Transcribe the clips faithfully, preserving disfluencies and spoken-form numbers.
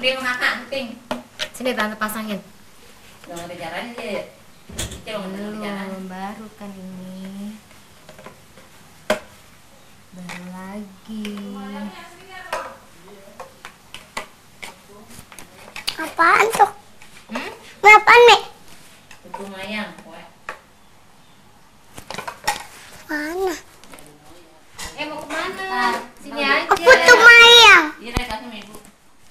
Emping kakak, emping. Sini tante pasangin. Udah ngerti caranya dia. Coba ngerti caranya. Belum, baru kan ini. Baru lagi. Apaan tuh? Hmm? Apaan nih? Putu mayang, kowe. Mana? Eh mau kemana? Sini aja. Apa tuh mayang? Iya, naik kasih sama ibu.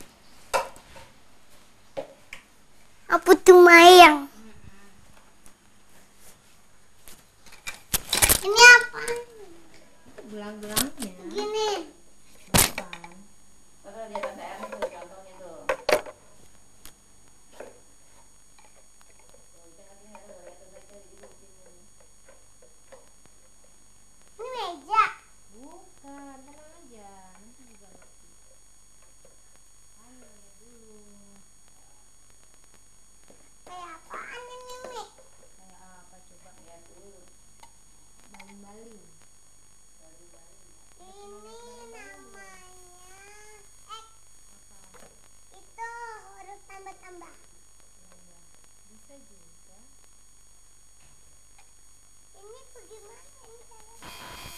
Apa tuh mayang? Ini apa? Gelang-gelangnya. Gini. Apaan? Padahal dia tante Ernest tuh contohnya tuh. Ini meja. Bukan, tenang aja. Nanti juga ngerti. Ayo lihat dulu. Kayak apaan ini, Mi? Kayak apa coba? Lihat dulu. Baling-baling. Ini namanya X. Apa? Itu huruf tambah-tambah. Iya. Bisa juga. Ini tuh gimana ini caranya?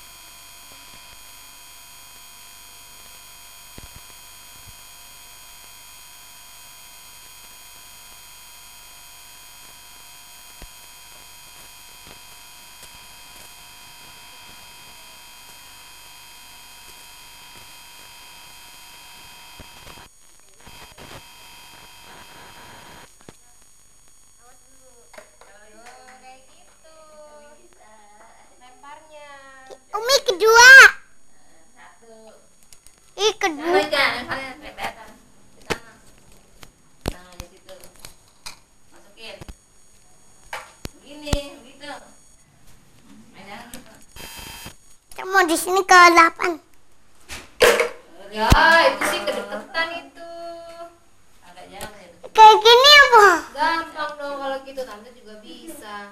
Tuh, kayak gitu. Lemparnya. Umi kedua. Satu. Ih, Sana kedua. aja, lemparnya kelihatan. Di sana. Nah, di situ. Masukin. Begini, begitu. Mainan gitu. Kita mau di sini ke delapan. Ya, itu sih kedeketan itu. Agak jauh ya. Kayak gini apa? Gampang dong kalau gitu, tante juga bisa.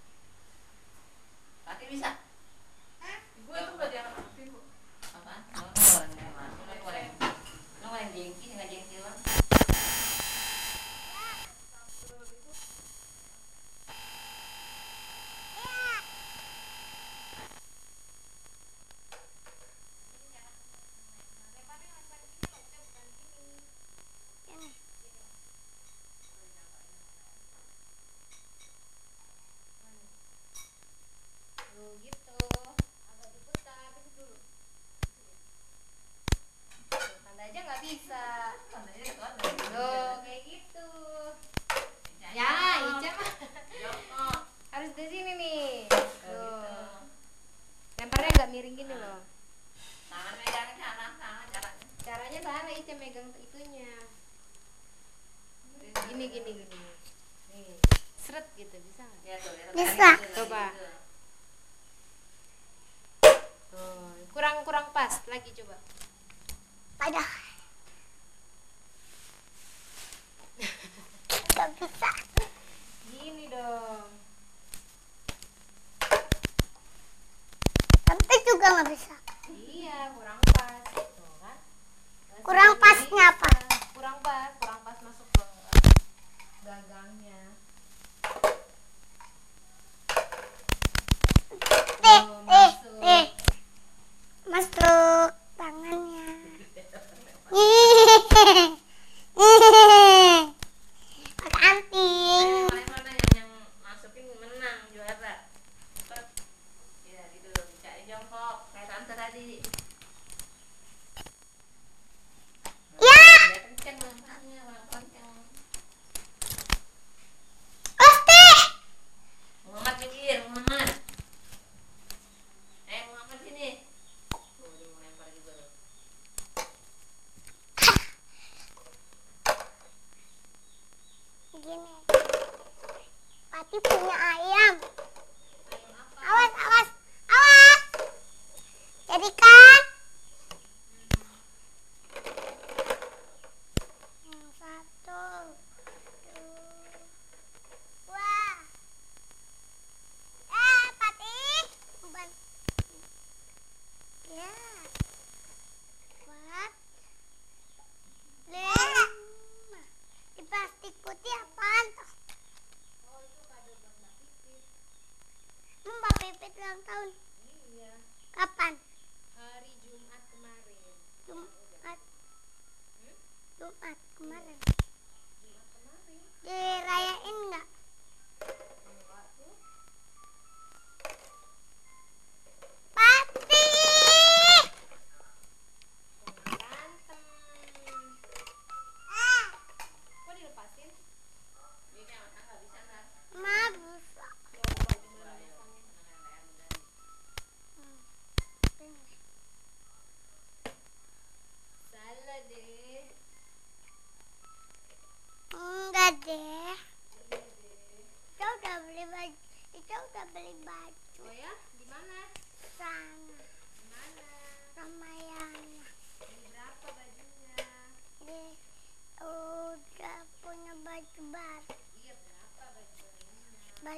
Pati bisa. Ibu itu udah diangkat ibu. Apa? Oh, goreng memang. Lo goreng. Lo goreng jengki, nggak jengki doang. Tuh gitu. Agak diputar dulu. Tuh, tante aja nggak bisa. Tandanya ke sana. Tuh, kayak gitu. Ya, Ica mah Joko. harus di sini nih. Tuh. Tuh. Lemparnya nggak miring gini loh. Tangan megangnya sana, sana caranya. Caranya sana Ica megang itunya. Gini gini gini. Nih, seret gitu bisa nggak? Lihat tuh, lihat tuh. Bisa. Gitu, Coba. gitu. Tuh, kurang kurang pas lagi coba. Ada. Gak bisa. Gini dong. Tante juga nggak bisa. Iya, kurang pas. Tuh kan? Kurang Masih pasnya bisa. apa? Kurang pas, kurang pas masuk ke gagangnya. Eh, Tuh, eh, masuk. eh. Masuk tangannya. Pakai anting. Paling mana yang yang masukin menang juara. Cepet. Ya gitu, dicari jongkok kayak tante tadi. Ya. Dia kenceng lemparnya, orang kenceng. Pasti. Muhammad minggir, Muhammad. Eh, Muhammad sini. Tuh, dia mau lempar juga tuh. Gini. Pati punya ayam. Ayam apa? Awas, awas, awas. Jadi kan? Yang satu, dua. Eh, Pati. Ban- Ya. Empat. Lima.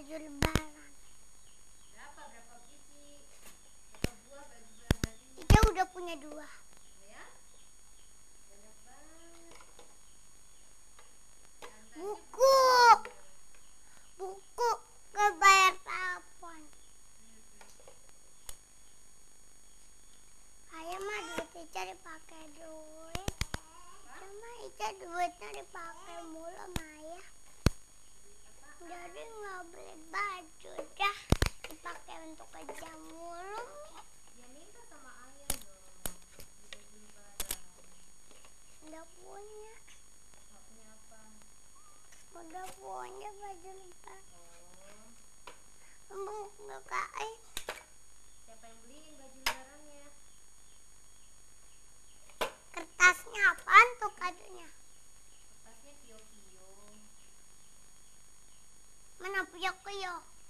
baju lebaran. Berapa? Berapa biji? Berapa buah baju lebaran ini? Ica udah punya dua. Ya? Banyak banget. Tantanya Buku. Buku ke bayar telepon. Ayah mah duit Ica dipakai duit. Cuma Ica duitnya dipakai mulu sama ayah. Jadi nggak beli baju dah, dipakai untuk kerja mulu. Ya minta sama ayah dong. Beli baju lebaran. Udah punya, Nggak punya apa? udah punya baju lebaran. Oh. Emang nggak kain. Siapa yang beliin baju lebarannya? Kertasnya apaan tuh kadonya? Kertasnya Kio-Kio. Mana punya kuyo?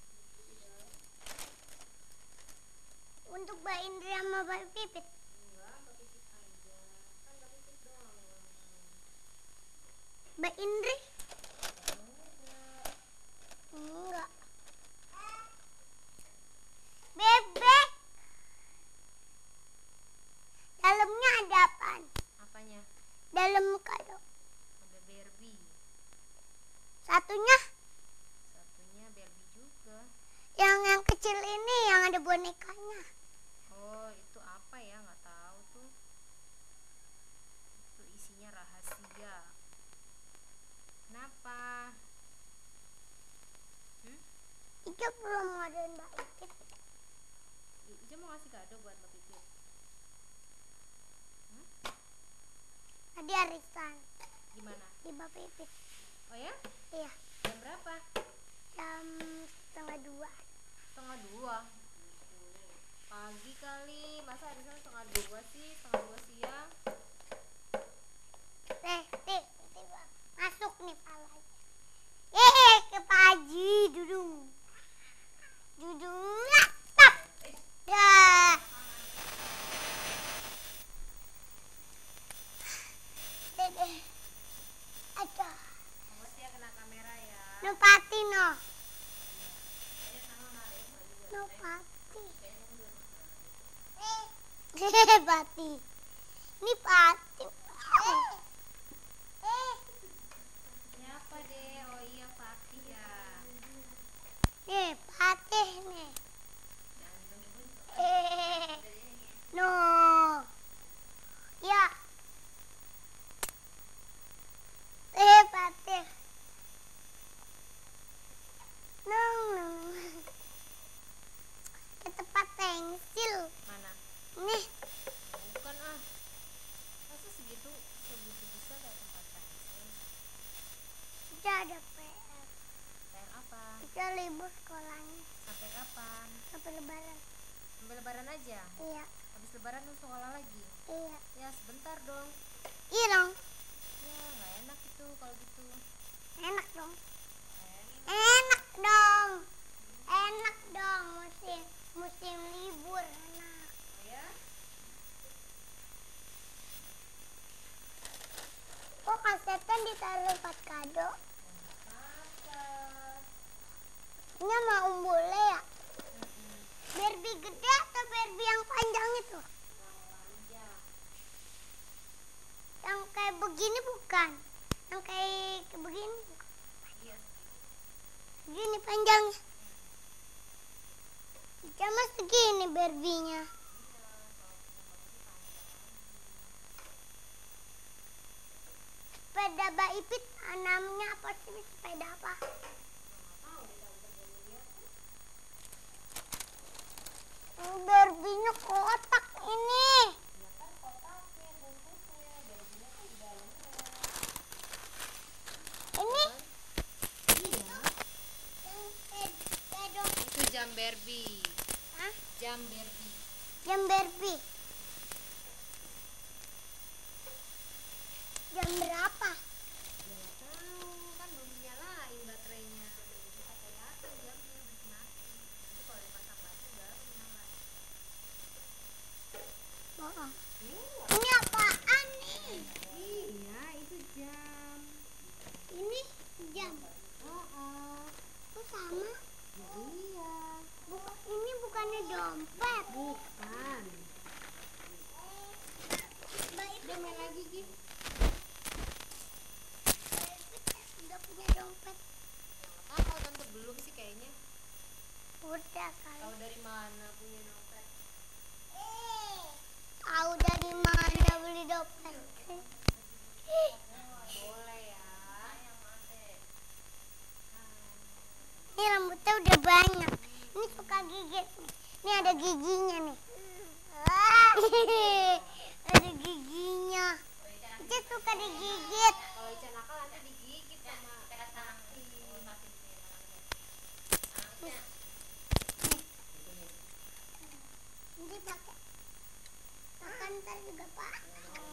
Untuk Mbak Indri sama Mbak Pipit. Enggak, Mbak Pipit aja. Kan Mbak Pipit doang yang ulang tahun. Mbak Indri? Enggak. Enggak. Bebek. Dalamnya ada apaan? Apanya? Dalam kado. Ada Barbie. Satunya Satunya Barbie juga. yang yang kecil ini yang ada bonekanya. Oh, itu apa ya? Nggak tahu tuh. Itu isinya rahasia. Kenapa? Hmm? Ica belum ngadain Mbak Pipit. I- Ica mau ngasih kado buat Mbak Pipit. Hmm? Tadi arisan Gimana? di Mbak Pipit. Oh ya? Iya, Jam berapa? jam setengah dua. Setengah dua. Pagi kali. Masa arisan setengah dua sih? Setengah dua siang. Teh, teh, teh, Bang. Masuk nih palanya. Eh, ke Pak Haji, dudung. Dudung, tap. Dah. Deh, deh. Aduh, Awas ya kena kamera ya. no pati no. No pati. Eh, pati. Ini pati. Eh. Eh. Siapa deh? Oh iya, Fatih ya. Nih, patih nih. Jangan dong. Eh, no. Ya. Eh, patih. No, no. Ke tempat pensil. Mana? Nih, Bukan ah. Masa segitu segitu bisa kayak tempat pensil? kita ada P R. P R apa? Kita libur sekolahnya Sampai kapan? sampai lebaran. Sampai lebaran aja? Iya, Habis lebaran lu sekolah lagi? iya. Ya sebentar dong. Iya dong. Ya nggak enak itu kalau gitu. Enak dong. Enak. Enak dong. Enak dong musim musim libur enak. Oh ya? Kok kasetan ditaruh empat kado? Apa? Ini sama Om Bule ya? Mm-mm. Barbie gede atau Barbie yang panjang itu? Panjang. Yang kayak begini bukan? Yang kayak kayak begini bukan? Iya. Gini panjangnya. Cuma segini Barbie-nya. Sepeda Mbak Ipit namanya apa sih? Sepeda apa? Oh, Barbie-nya kotak ini. Ini Iya. yang sepeda. Itu jam Barbie. Hah? Jam Barbie. Jam Barbie. Jam berapa? Ya nggak tahu, kan belum dinyalain baterainya. Bisa kelihatan jamnya masih mati. Nanti kalau dipasang lagi baru nyala. Bohong. Iya. Ini apaan nih? Iya, itu jam. Ini jam. Oh, oh. Kok sama? Iya. Buka, ini bukannya dompet. Bukan. Udah main lagi, Gi. Udah punya dompet. Ah, kalau tante belum sih kayaknya. Udah kali. Tahu dari mana punya dompet? Tahu dari mana beli dompet? Boleh ya. Ini rambutnya udah banyak. Ini suka gigit. Ini ada giginya nih. Ada giginya. Dia suka digigit. Kalau Ica nakal nanti digigit sama Sakti. Ini pakai. Makan ntar juga pakai.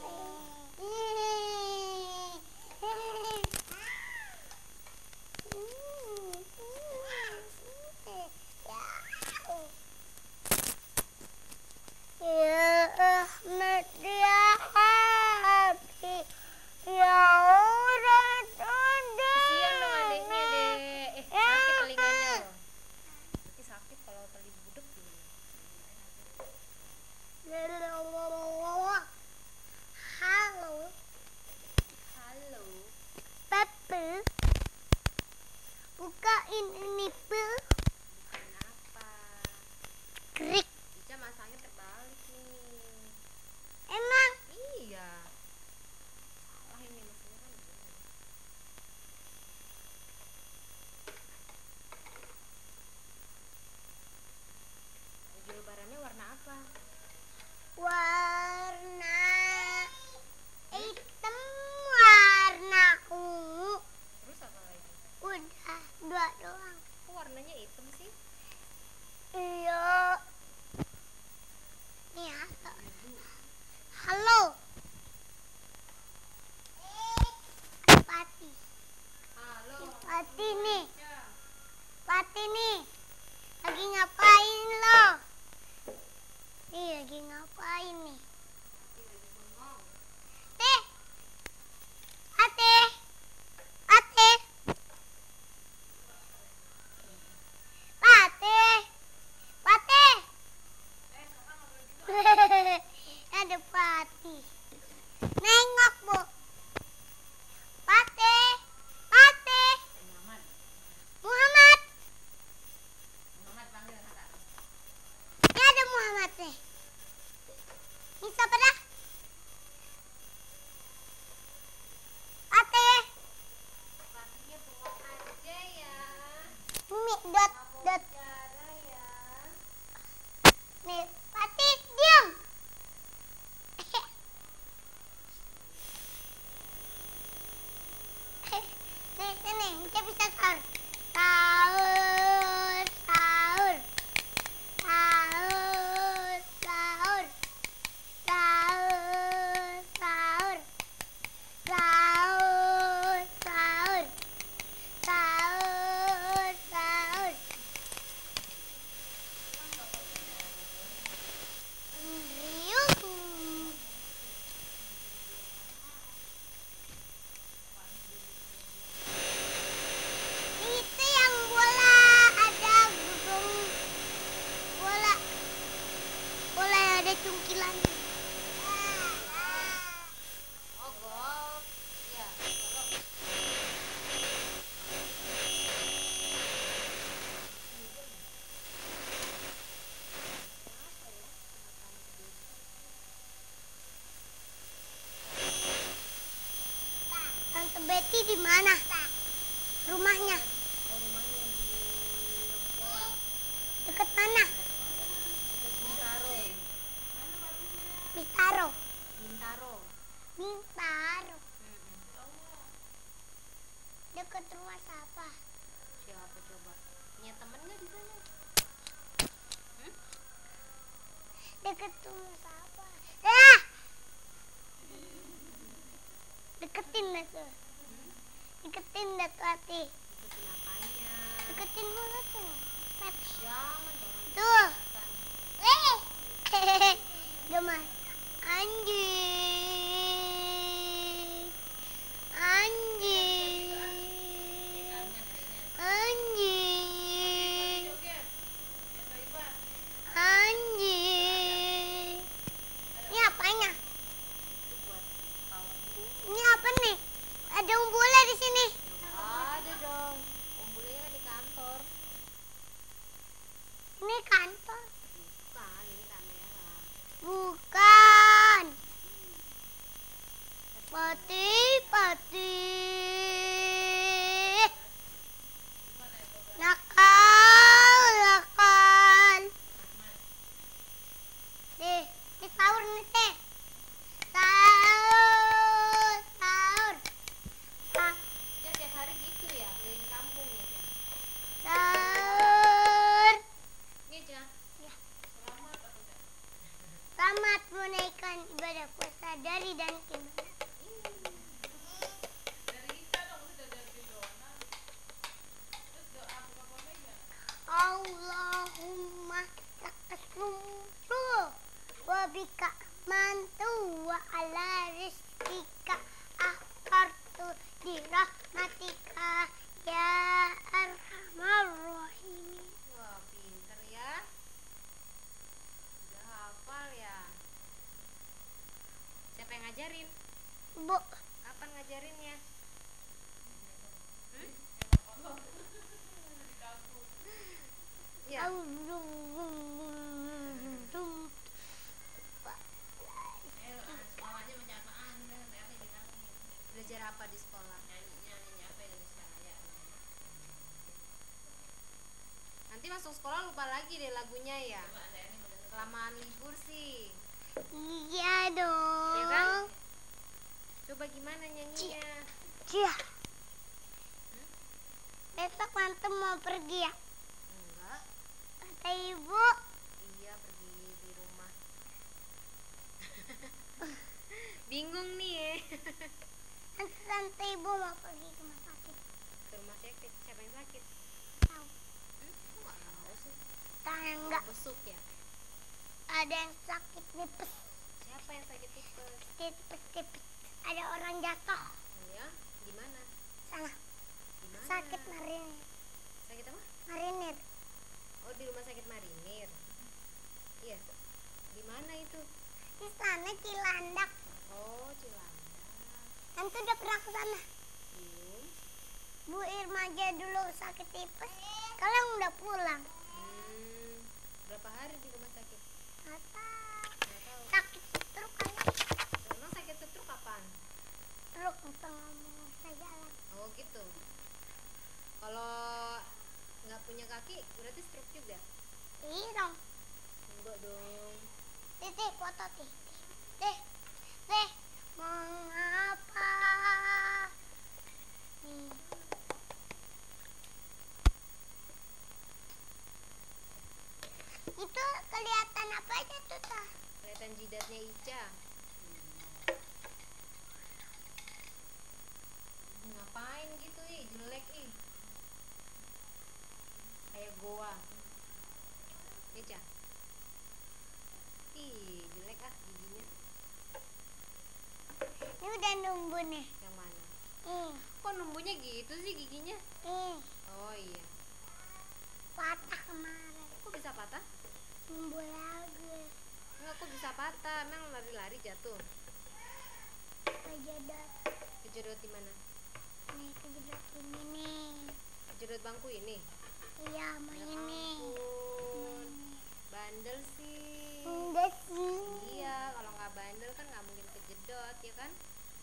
Ya Ahmad ya Habib ya orang Kasihan dong adeknya, Dek. Eh, sakit telinganya loh. Nanti sakit kalau tali budek gimana? Halo Halo. Papa, bukain ini pel Kenapa? krik. Ica masangnya terbalik nih. Emang Iya. Salah ini masangnya kan begini. Baju lebarannya warna apa? warna hitam, warna ungu. Terus apa lagi? Udah dua doang. Kok warnanya hitam sih? Iya. Nih halo. Halo. Pati. Halo. Pati nih. Pati nih. Lagi ngapain lo? Nih lagi ngapain nih? Teh. Ate. Ate. Pate. Pate. Ada Pati. Nengok, Bu. Pate. Pate. Muhammad. Muhammad. Muhammad panggil kakak. Ini ada Muhammad nih. Ini siapa dah? Pate. Patinya bengong aja ya. Mimi dot dot. Cara ya. Nih, Pati diam. Nih, sini, kita bisa sahur. Sahur, sahur. Sahur, sahur. Sahur, sahur. Sahur, sahur. Sahur, sahur. Riuh. Itu yang bola ada gedung bola bola yang ada cungkilannya. Oh, golf. Iya, golf. Tante Betty di mana? Rumahnya Oh, rumahnya di Lempong. deket mana? Deket Bintaro. Bintaro. Bintaro. Bintaro. Mm-mm. Deket rumah siapa? Siapa coba? Punya temen nggak di sana? Hmm? Deket rumah siapa? Ah! Deketin dah tuh. Deketin dah tuh hati. Ikutin apanya? Deketin mulut tuh. Pet. Jangan, jangan. Tuh. Kan. Eh. Gemas. Anjing. Anjing. Anjing. dan gimana? Allahumma lakasumtu wa bika mantu wa ala rizkika akhtartu di rahmatika ya arhamar rahimin. Wah, pinter ya. Udah hafal ya. Siapa yang ngajarin? Bu, Kapan ngajarinnya? Hmm? Ya. Belajar apa di sekolah? Nanti masuk sekolah lupa lagi deh lagunya ya. Kelamaan libur sih. Iya dong. Ya kan? Coba gimana nyanyinya? Cia. Besok tante mau pergi ya? Enggak. Kata ibu. Iya, pergi di rumah. Bingung nih ya. Nanti tante ibu mau pergi ke rumah sakit. Ke rumah sakit. Siapa yang sakit? Tahu. Hmm? Kok nggak tahu sih? Tangga. Oh, besuk ya? Ada yang sakit tipes. Siapa yang sakit tipes? Tipes tipes. Ada orang jatuh. Oh ya? Di mana? Sana. Di mana? Sakit marinir. Sakit apa? Marinir. Oh, di rumah sakit Marinir. Iya. Di mana itu? Di sana Cilandak. Oh, Cilandak. Tante udah pernah ke sana. Belum. Bu Irma aja dulu sakit tipes. Sekarang udah pulang. Hmm. Berapa hari di rumah sakit? Mata Nggak tahu. sakit stroke kan? Emang sakit stroke kapan? Stroke tengah mau saya jalan. Oh, gitu. Kalau nggak punya kaki berarti stroke juga? Iya dong. Enggak dong. Teh, foto teh. Teh, teh, mengapa? Nih. Itu kelihatan apa aja tuh, Tah? Kelihatan jidatnya Ica. Ngapain gitu ih, jelek ih. Kayak goa. Ica. Ih, jelek ah giginya. Ini udah numbuh nih. Yang mana? Ih, Kok numbuhnya gitu sih giginya? ih, Oh iya. patah kemarin. Kok bisa patah? Numbuh lagi. Enggak, kok bisa patah? Emang lari-lari jatuh? Kejedot. Kejedot di mana? Nih, kejedot ini nih. Kejedot bangku ini. Iya, mau Ya ini. Mau ampun. ini. Bandel sih. Enggak sih. Iya, kalau nggak bandel kan nggak mungkin kejedot, ya kan?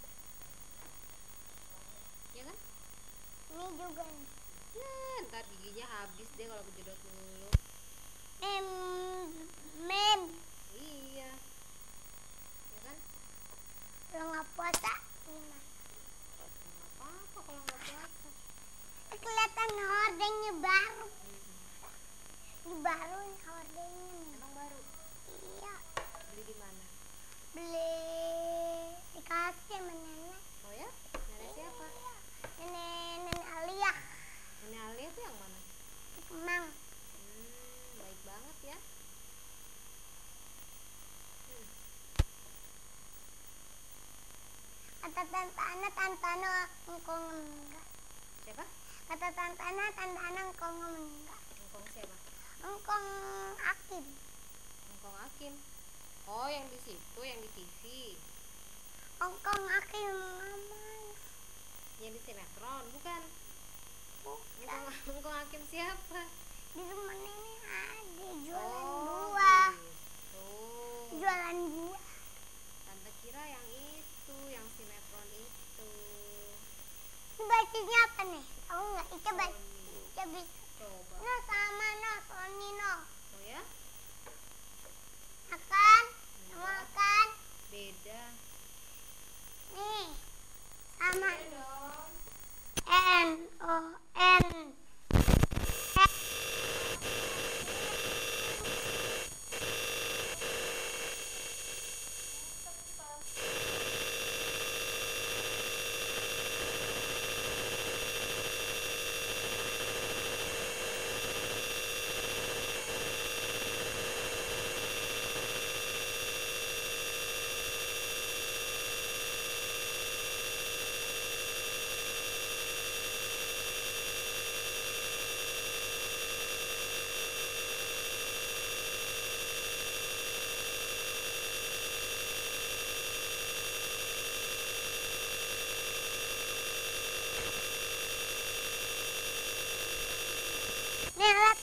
Ya kan? Ini juga nih. Nah, ntar giginya habis deh kalau kejedot mulu. Mem, mem. Iya. Ya kan? Kalau nggak puasa gimana? Nggak apa-apa kalau nggak puasa. Kelihatan hordengnya baru. Ini baru nih hordengnya nih. Emang baru? Iya, Beli di mana? beli dikasih sama nenek. Oh ya? Nenek siapa? Iya. Nenek nenek Alia. Nenek Alia tuh yang mana? Di Kemang. Hmm, baik banget ya. Hmm. Kata tante Ana, tante Ana engkau enggak. Siapa? Kata tante Ana, tante Ana engkau enggak. Engkong siapa? Engkau Akim. Engkong Akim. Oh, yang di situ, yang di T V. Engkau Akim aman. Yang di sinetron, bukan? Bukan. Engkong, Engkong Akim siapa? Di rumah nenek ada jualan Oh, buah. gitu. Jualan buah. Tante kira yang itu, yang sinetron itu. Ini bacanya apa nih? Tahu nggak? Ica baca. Sony. Ica bisa. Coba. No sama no, Sony no. Oh ya? Akan, sama Enggak. akan. Beda. Nih, sama. Beda dong. N O N.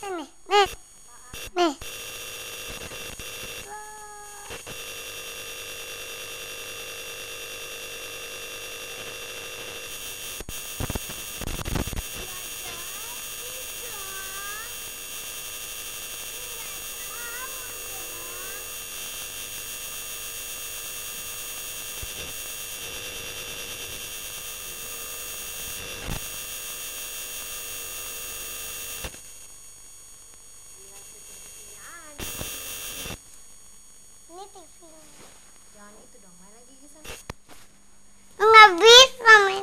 Sini, nih, nih. Ini T V. Jangan itu dong, main lagi ke sana. Nggak bisa main.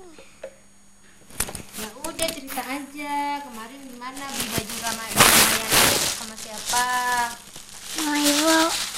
Ya udah cerita aja. Kemarin gimana beli baju Rama Ramayana sama siapa? Sama ibu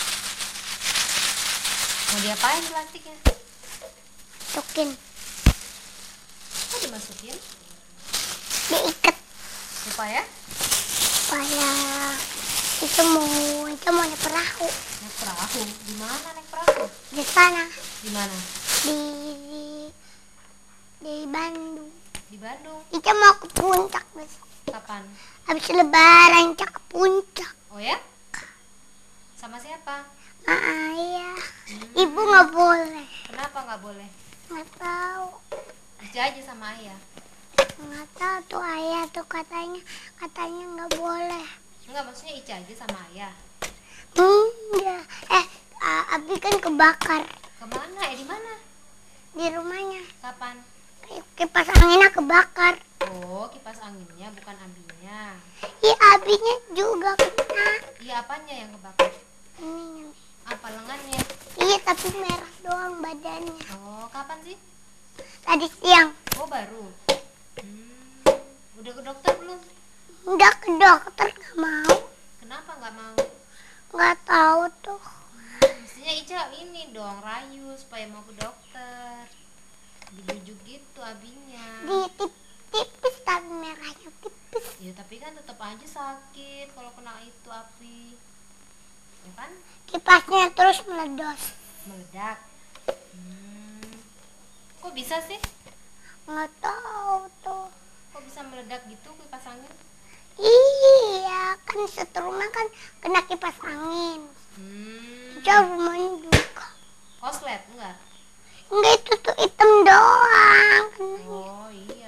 Mau diapain plastiknya? masukin, Kok dimasukin? diikat Supaya supaya itu mau itu mau naik perahu naik perahu. Di mana naik perahu? di sana Di mana? di di, di Bandung. Di Bandung. Ica mau ke puncak besok. Kapan? Habis lebaran Ica ke puncak. Oh ya? Sama siapa? Ma ayah. Hmm. Ibu nggak boleh. Kenapa nggak boleh? Nggak tahu. Ica aja sama ayah. Nggak tahu tuh ayah tuh katanya katanya nggak boleh. Enggak, maksudnya Ica aja sama ayah. Hmm, ya. Eh, A- Abi kan kebakar Kemana? Eh di mana? di rumahnya. Kapan? Kipas anginnya kebakar. Oh, kipas anginnya bukan abinya. Iya, abinya juga kena. Iya, apanya yang kebakar? Ini. Apa lengannya? Iya, tapi merah doang badannya. Oh, kapan sih? Tadi siang. Oh, baru. Hmm, udah ke dokter belum? Udah ke dokter nggak mau. Kenapa nggak mau? Nggak tahu tuh. Mestinya Ica ini dong rayu supaya mau ke dokter. Dibujuk gitu abinya. Di tip- tipis tapi merahnya tipis. Ya tapi kan tetap aja sakit kalau kena itu api. Ya kan? Kipasnya terus meledos. Meledak. Hmm. Kok bisa sih? Nggak tahu tuh. Kok bisa meledak gitu kipas angin? Iya, kan seterumah kan kena kipas angin. Hmm. Jauh rumahnya juga. Koslet enggak? Enggak, itu tuh hitam doang. Oh iya.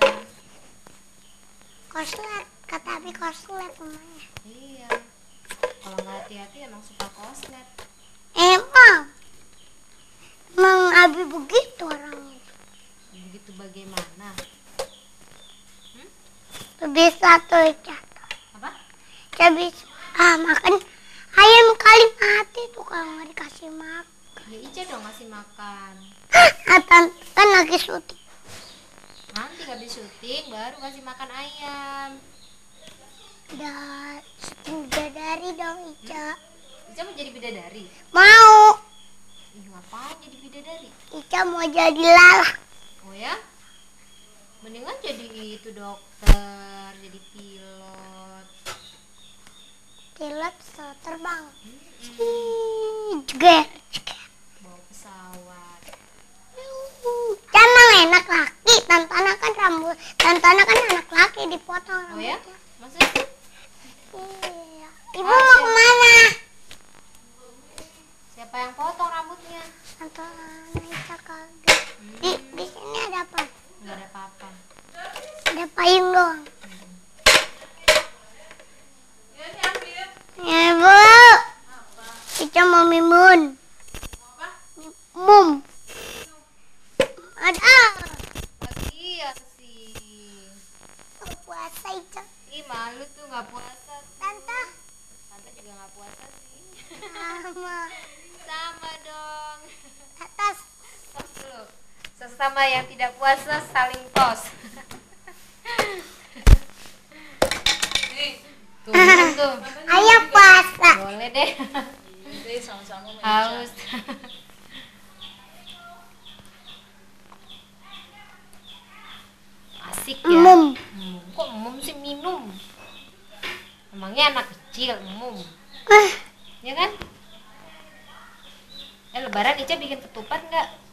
Koslet, kata Abi koslet rumahnya. Iya. Kalau nggak hati-hati emang suka koslet. Emang, emang Abi begitu orangnya. Begitu bagaimana? Hmm? Tuh bisa tuh jatuh. Apa? Dia bisa ah, makan ayam kali mati tuh kalau nggak dikasih makan. Ya Ica dong ngasih makan. Ah, tante kan lagi syuting. Nanti habis syuting baru kasih makan ayam. Dan bidadari dong Ica. Ica mau jadi bidadari? Mau. Ih, ngapain jadi bidadari? Ica mau jadi lala. Oh ya? Mendingan jadi itu dokter, jadi pilot. Pilot pesawat terbang. Hmm, Ih, jeger, jeger. bawa pesawat. Emang enak laki. Tantana kan rambut. Tantana kan anak laki dipotong Oh ya? rambutnya. Maksudnya? Iya. Ibu mau kemana? Siapa yang potong rambutnya? Tantana Ica kaget. Di, Hmm, di sini ada apa? nggak ada apa-apa. Ada payung doang. Hmm. Ya, Bu. Ica mau mimun. Mum. Ada. Lagi ya sih. Puasa Ica. Ih, malu tuh nggak puasa. Tante. Tante juga nggak puasa sih. Sama. Sama dong. Atas. Tos dulu. Sesama yang tidak puasa saling tos. Tuh, minum tuh. Ayo puasa. Boleh deh. sama-sama Haus. Asik ya. Mum. Hmm, kok mum sih minum? Emangnya anak kecil mum, Eh, ya kan? Eh lebaran Ica bikin ketupat nggak?